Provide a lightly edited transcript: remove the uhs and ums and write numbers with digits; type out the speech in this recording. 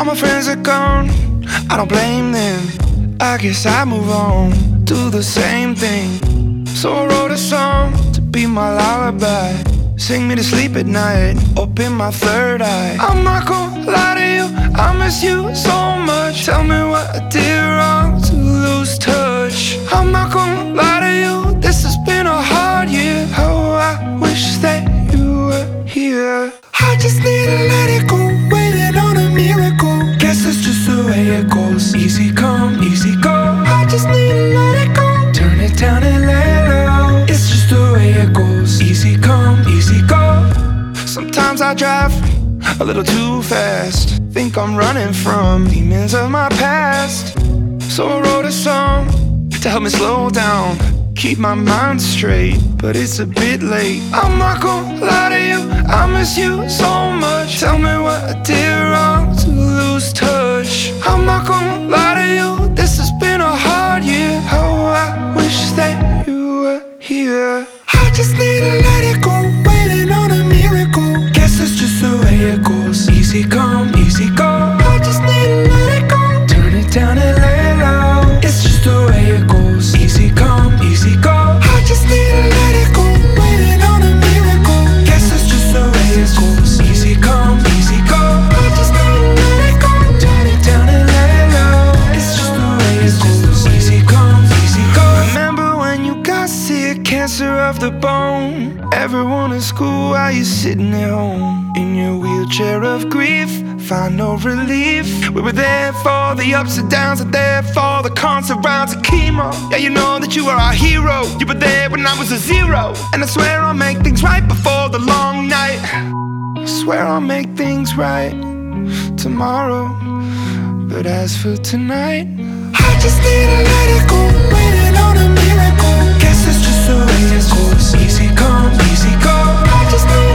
All my friends are gone, I don't blame them. I guess I move on, do the same thing. So I wrote a song to be my lullaby, sing me to sleep at night, open my third eye. I'm not gonna lie to you, I miss you so much. Tell me what I did wrong to lose touch. I'm not gonna lie to you, this has been a hard year. Oh, I wish that you were here. I just need to let it go, waiting on a miracle. Guess that's just the way it goes, easy come, easy go. I just need to let it go, turn it down and lay low. It's just the way it goes, easy come, easy go. Sometimes I drive a little too fast, think I'm running from demons of my past. So I wrote a song to help me slow down, keep my mind straight, but it's a bit late. I'm not gonna lie to you, I miss you so much. Tell me what I did wrong to lose touch. I'm not gonna lie to you, this has been a hard year. Oh, I wish that you were here. I just need to let it go, waiting on a miracle. Guess that's just the way it goes, easy come, easy go. I just need to let it go, turn it down and lay low. It's just the way it goes, easy come, easy go. I just need to let it go, waiting on a miracle. Guess that's just the way it goes, easy come, easy go. I just need to let it go, turn it down and lay low. It's just the way it goes, easy come, easy go. Remember when you got sick, cancer of the bone? Everyone in school, while you sitting at home in your wheelchair of grief, find no relief. We were there for the ups and downs, and there for the constant rounds of chemo. Yeah, you know that you are our hero. You were there when I was a zero, and I swear I'll make things right before the long night. I swear I'll make things right tomorrow, but as for tonight, I just need to let it go, waiting on a miracle. Guess that's just the way it goes, easy come, easy go. I just need